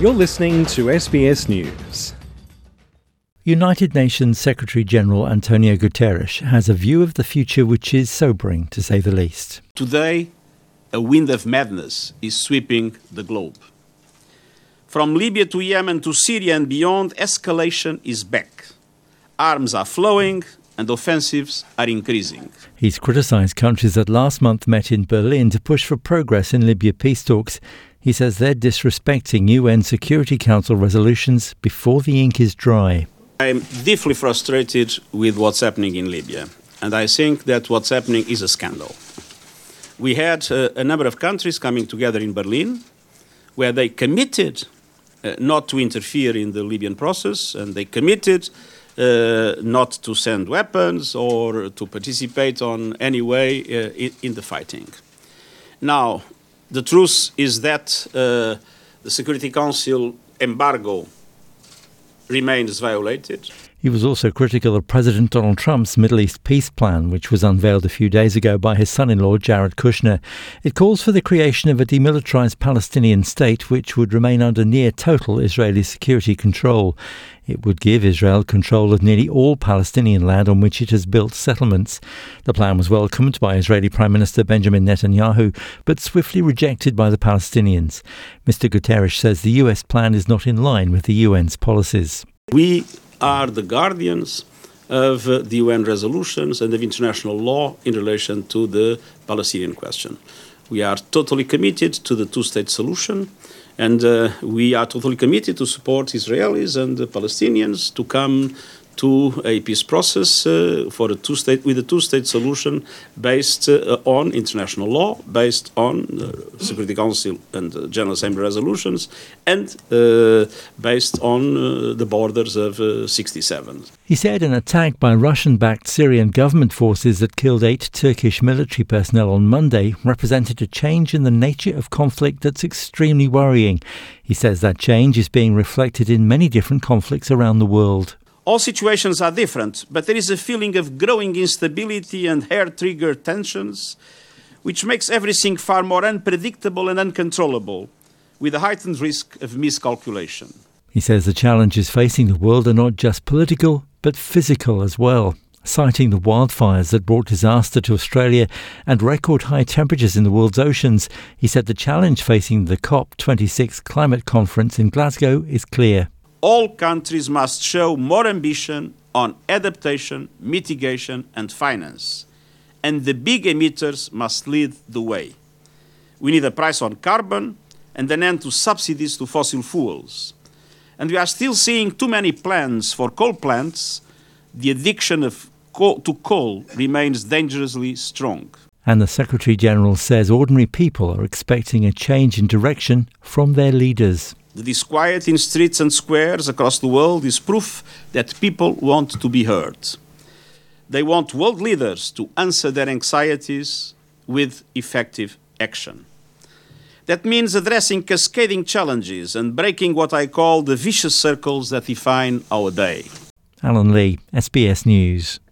You're listening to SBS News. United Nations Secretary-General Antonio Guterres has a view of the future which is sobering, to say the least. Today, a wind of madness is sweeping the globe. From Libya to Yemen to Syria and beyond, escalation is back. Arms are flowing and offensives are increasing. He's criticised countries that last month met in Berlin to push for progress in Libya peace talks. He says they're disrespecting UN Security Council resolutions before the ink is dry. I'm deeply frustrated with what's happening in Libya, and I think that what's happening is a scandal. We had a number of countries coming together in Berlin where they committed not to interfere in the Libyan process, and they committed not to send weapons or to participate on any way in the fighting. Now, the truth is that the Security Council embargo remains violated. He was also critical of President Donald Trump's Middle East peace plan, which was unveiled a few days ago by his son-in-law Jared Kushner. It calls for the creation of a demilitarized Palestinian state which would remain under near total Israeli security control. It would give Israel control of nearly all Palestinian land on which it has built settlements. The plan was welcomed by Israeli Prime Minister Benjamin Netanyahu, but swiftly rejected by the Palestinians. Mr. Guterres says the US plan is not in line with the UN's policies. We are the guardians of the UN resolutions and of international law in relation to the Palestinian question. We are totally committed to the two-state solution, and we are totally committed to support Israelis and the Palestinians to come to a peace process with a two-state solution based on international law, based on Security Council and General Assembly resolutions, and based on the borders of 67. He said an attack by Russian-backed Syrian government forces that killed 8 Turkish military personnel on Monday represented a change in the nature of conflict that's extremely worrying. He says that change is being reflected in many different conflicts around the world. All situations are different, but there is a feeling of growing instability and hair-trigger tensions, which makes everything far more unpredictable and uncontrollable, with a heightened risk of miscalculation. He says the challenges facing the world are not just political, but physical as well. Citing the wildfires that brought disaster to Australia and record high temperatures in the world's oceans, he said the challenge facing the COP26 climate conference in Glasgow is clear. All countries must show more ambition on adaptation, mitigation and finance. And the big emitters must lead the way. We need a price on carbon and an end to subsidies to fossil fuels. And we are still seeing too many plans for coal plants. The addiction to coal remains dangerously strong. And the Secretary-General says ordinary people are expecting a change in direction from their leaders. The disquiet in streets and squares across the world is proof that people want to be heard. They want world leaders to answer their anxieties with effective action. That means addressing cascading challenges and breaking what I call the vicious circles that define our day. Alan Lee, SBS News.